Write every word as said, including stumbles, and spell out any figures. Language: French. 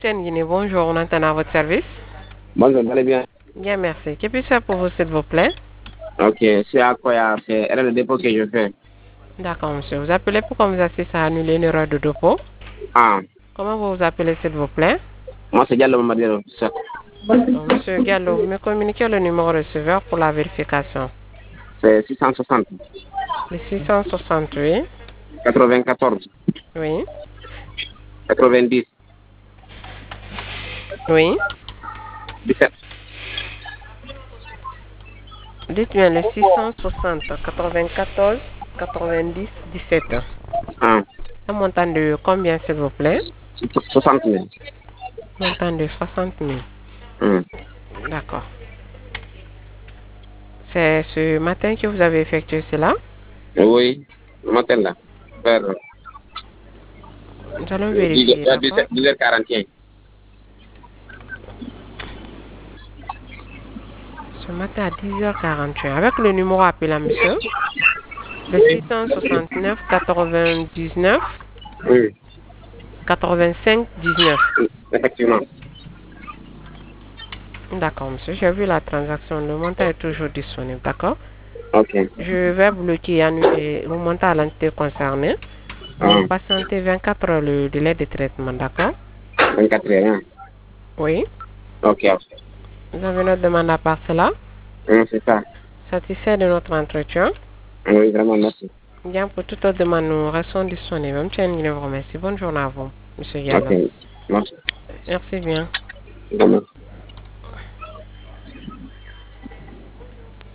Guinée, bonjour, on entend à votre service. Bonjour, vous allez bien? Bien, merci. Que puis-je faire pour vous, s'il vous plaît? Ok, c'est à quoi c'est erreur de dépôt que je fais. D'accord, monsieur. Vous appelez pour qu'on vous assiste à annuler une erreur de dépôt. Ah, Comment vous vous appelez, s'il vous plaît? moi c'est Diallo Mamadou. Ça. Donc, monsieur Gallo, vous me communiquez le numéro receveur pour la vérification. C'est six cent soixante. Le six cent soixante-huit. quatre-vingt-quatorze. Oui. quatre-vingt-dix. Oui. dix-sept. Dites bien le six cent soixante, quatre-vingt-quatorze, quatre-vingt-dix, dix-sept. Ah, Un montant de combien, s'il vous plaît? soixante mille. Montant de soixante mille. Hum. D'accord. C'est ce matin que vous avez effectué cela? Oui, le matin là. Vers Nous allons vérifier, d'accord? dix heures quarante et un. Ce matin à dix heures quarante et un. Avec le numéro appelant, monsieur? Le six cent soixante-neuf, quatre-vingt-dix-neuf, Oui, quatre-vingt-cinq, dix-neuf. effectivement. D'accord, monsieur. J'ai vu la transaction. Le montant est toujours disponible, d'accord? Ok. Je vais bloquer et annuler le montant à l'entité concernée. Ah, Vous patientez vingt-quatre heures le délai de traitement, d'accord? vingt-quatre heures. Hein. Oui. Ok, ok. Vous avez notre demande à part cela? Hum, c'est ça. Satisfait de notre entretien? Oui, vraiment, merci. Bien, pour toute autre demande, nous restons disponibles. Même chaîne, je vous remercie. Bonne journée à vous, monsieur Ok, Gallo. merci. Merci bien. Vraiment.